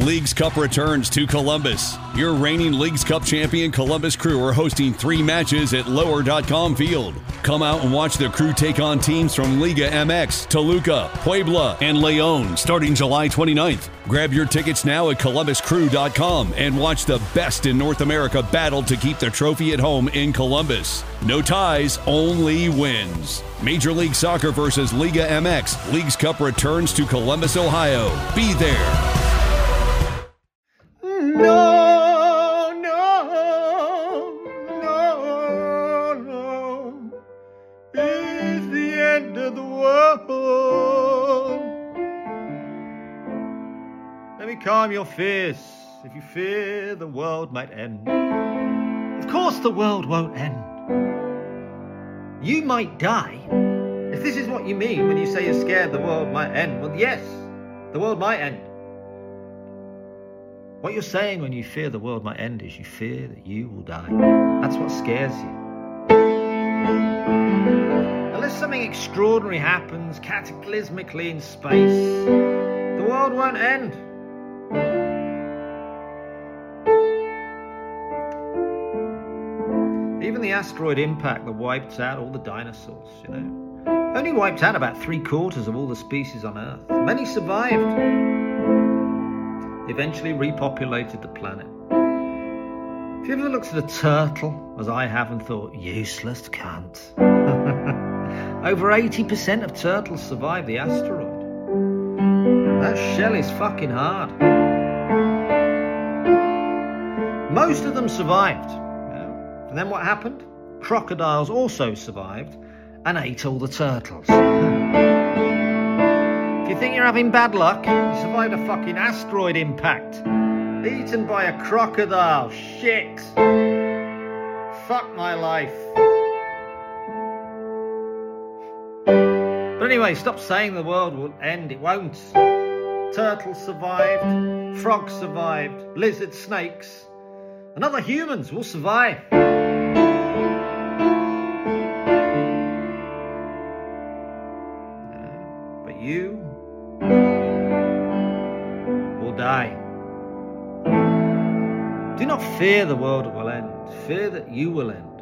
Leagues Cup returns to Columbus. Your reigning Leagues Cup champion Columbus Crew are hosting 3 matches at Lower.com Field. Come out and watch the Crew take on teams from Liga MX, Toluca, Puebla, and León starting July 29th. Grab your tickets now at ColumbusCrew.com and watch the best in North America battle to keep the trophy at home in Columbus. No ties, only wins. Major League Soccer versus Liga MX. Leagues Cup returns to Columbus, Ohio. Be there. No, it's the end of the world. Let me calm your fears. If you fear the world might end, of course the world won't end. You might die. If this is what you mean when you say you're scared the world might end, well, yes, the world might end. What you're saying when you fear the world might end is you fear that you will die. That's what scares you. Unless something extraordinary happens cataclysmically in space, the world won't end. Even the asteroid impact that wiped out all the dinosaurs, only wiped out about 3/4 of all the species on Earth. Many survived. Eventually repopulated the planet. Have you ever looked at a turtle, as I have, and thought, useless cunt? Over 80% of turtles survive the asteroid. That shell is fucking hard. Most of them survived. And then what happened? Crocodiles also survived and ate all the turtles. If you think you're having bad luck, you survived a fucking asteroid impact. Eaten by a crocodile. Shit. Fuck my life. But anyway, stop saying the world will end. It won't. Turtles survived. Frogs survived. Lizards, snakes. And other humans will survive. But you will die. Do not fear the world will end. Fear that you will end.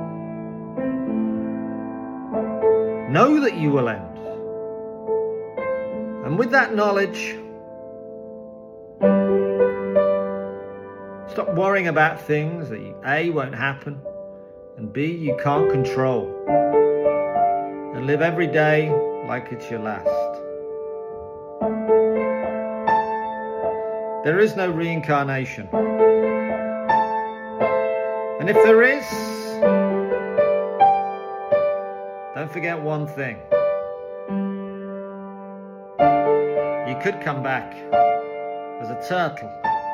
Know that you will end. And with that knowledge, stop worrying about things that A, won't happen, and B, you can't control. And live every day like it's your last. There is no reincarnation. And if there is, don't forget one thing. You could come back as a turtle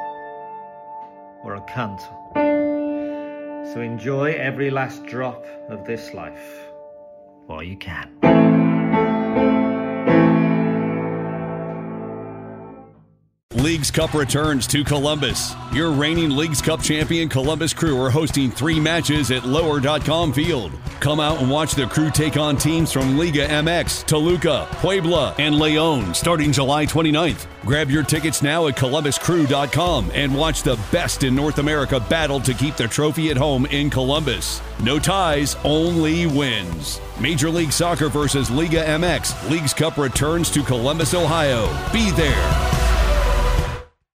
or a cunt. So enjoy every last drop of this life while you can. Leagues Cup returns to Columbus. Your reigning Leagues Cup champion Columbus Crew are hosting 3 matches at Lower.com Field. Come out and watch the Crew take on teams from Liga MX, Toluca, Puebla, and León starting July 29th. Grab your tickets now at ColumbusCrew.com and watch the best in North America battle to keep the trophy at home in Columbus. No ties, only wins. Major League Soccer versus Liga MX. Leagues Cup returns to Columbus, Ohio. Be there.